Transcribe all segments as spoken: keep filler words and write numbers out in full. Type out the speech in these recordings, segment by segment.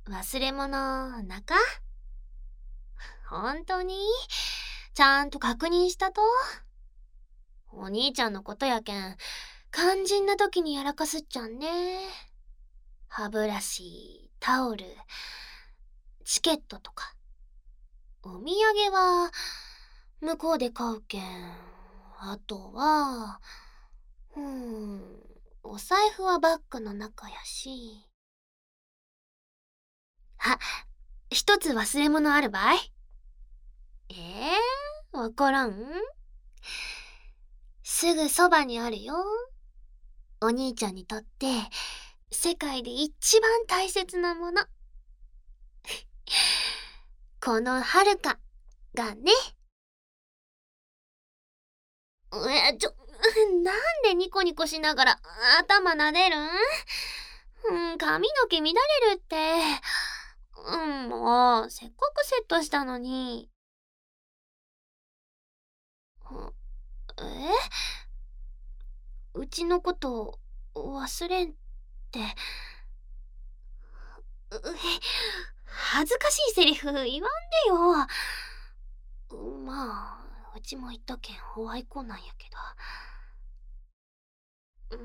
忘れ物なか？本当に？ちゃんと確認したと？お兄ちゃんのことやけん、肝心な時にやらかすっちゃんね。歯ブラシ、タオル、チケットとか。お土産は、向こうで買うけん。あとは、うーん、お財布はバッグの中やし。あ、一つ忘れ物あるばい。えー、わからん？すぐそばにあるよ。お兄ちゃんにとって世界で一番大切なもの。このはるかがね。え、ちょ、なんでニコニコしながら頭撫でるん？うん、髪の毛乱れるって。うん、もう、せっかくセットしたのに。え？うちのこと忘れんって。う恥ずかしいセリフ言わんでよ。まあ、うちも言ったけんおあいこなんやけど。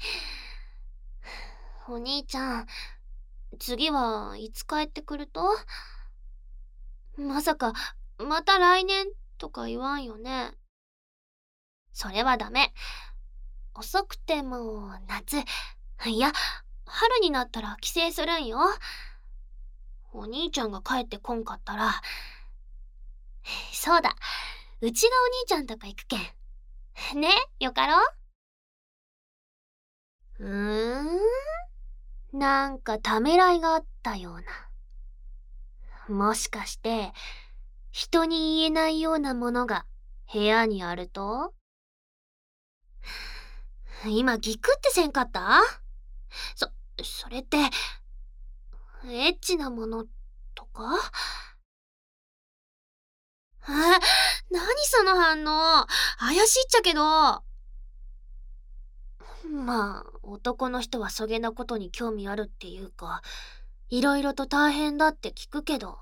うん、お兄ちゃん、次はいつ帰ってくると？まさか、また来年とか言わんよね。それはダメ。遅くても夏、いや、春になったら帰省するんよ。お兄ちゃんが帰ってこんかったら、そうだ、うちがお兄ちゃんとか行くけん。ね、よかろ？うーん、なんかためらいがあったような。もしかして、人に言えないようなものが部屋にあると？今ギクってせんかった？そ、それって、エッチなものとか？え、何その反応？怪しいっちゃけど。まあ、男の人はそげなことに興味あるっていうか、いろいろと大変だって聞くけど。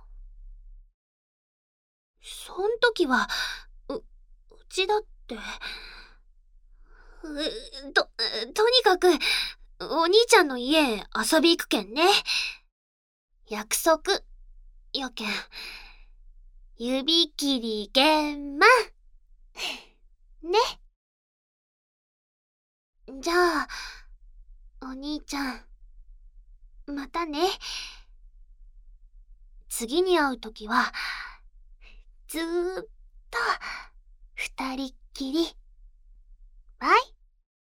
そん時は、う、うちだって。う、と、とにかく、お兄ちゃんの家へ遊び行くけんね。約束、よけん。指切り玄満。ね。じゃあ、お兄ちゃん、またね。次に会うときは、ずーっと、二人っきり。バイ。